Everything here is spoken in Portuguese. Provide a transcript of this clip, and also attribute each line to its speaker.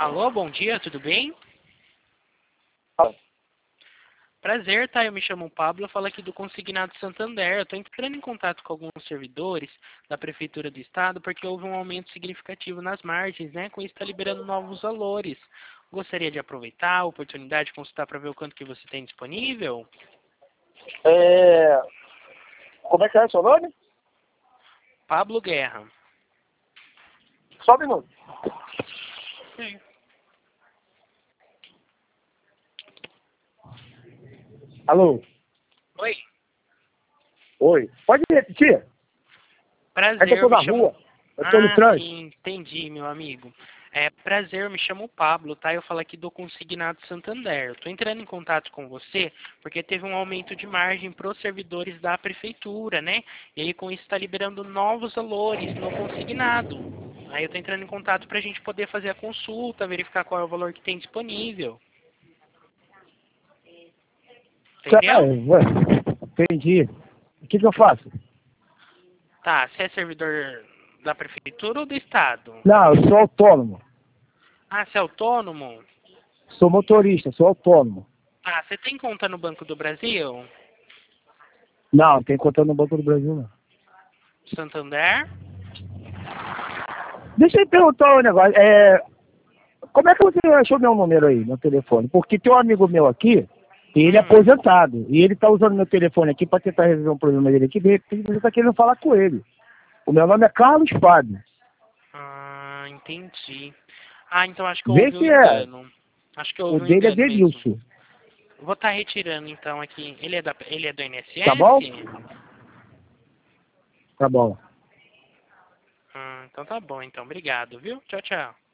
Speaker 1: Alô, bom dia, tudo bem? Prazer, tá? Eu me chamo Pablo, eu falo aqui do Consignado Santander. Eu estou entrando em contato com alguns servidores da Prefeitura do Estado porque houve um aumento significativo nas margens, né? Com isso está liberando novos valores. Gostaria de aproveitar a oportunidade de consultar para ver o quanto que você tem disponível?
Speaker 2: Como é que é seu nome?
Speaker 1: Pablo Guerra.
Speaker 2: Só um minuto.
Speaker 1: Sim.
Speaker 2: Alô?
Speaker 1: Oi.
Speaker 2: Oi. Pode repetir?
Speaker 1: Prazer,
Speaker 2: É que eu tô
Speaker 1: me
Speaker 2: na
Speaker 1: chamo...
Speaker 2: rua. Eu tô no trânsito.
Speaker 1: Sim, entendi, meu amigo. Prazer, eu me chamo Pablo, tá? Eu falo aqui do Consignado Santander. Eu tô entrando em contato com você porque teve um aumento de margem para os servidores da Prefeitura, né? E aí com isso está liberando novos valores no consignado. Aí eu tô entrando em contato para a gente poder fazer a consulta, verificar qual é o valor que tem disponível. Entendeu?
Speaker 2: Ué, entendi. O que eu faço?
Speaker 1: Tá, você é servidor da Prefeitura ou do Estado?
Speaker 2: Não, eu sou autônomo.
Speaker 1: Ah, você é autônomo?
Speaker 2: Sou motorista, sou autônomo.
Speaker 1: Ah, você tem conta no Banco do Brasil?
Speaker 2: Não, não tem conta no Banco do Brasil, não.
Speaker 1: Santander?
Speaker 2: Deixa eu perguntar um negócio. Como é que você achou meu número aí, meu telefone? Porque tem um amigo meu aqui, e ele é aposentado, e ele tá usando meu telefone aqui para tentar resolver um problema dele aqui, de repente você tá querendo falar com ele. O meu nome é Carlos Fábio.
Speaker 1: Ah, entendi. Ah, então acho que
Speaker 2: Vê
Speaker 1: houve um
Speaker 2: se é.
Speaker 1: engano. Acho que
Speaker 2: O
Speaker 1: houve um
Speaker 2: dele é
Speaker 1: engano mesmo.
Speaker 2: Denilson.
Speaker 1: Vou estar retirando então aqui. Ele é do
Speaker 2: Tá bom?
Speaker 1: INSS?
Speaker 2: Tá bom.
Speaker 1: Então tá bom, então. Obrigado, viu? Tchau, tchau.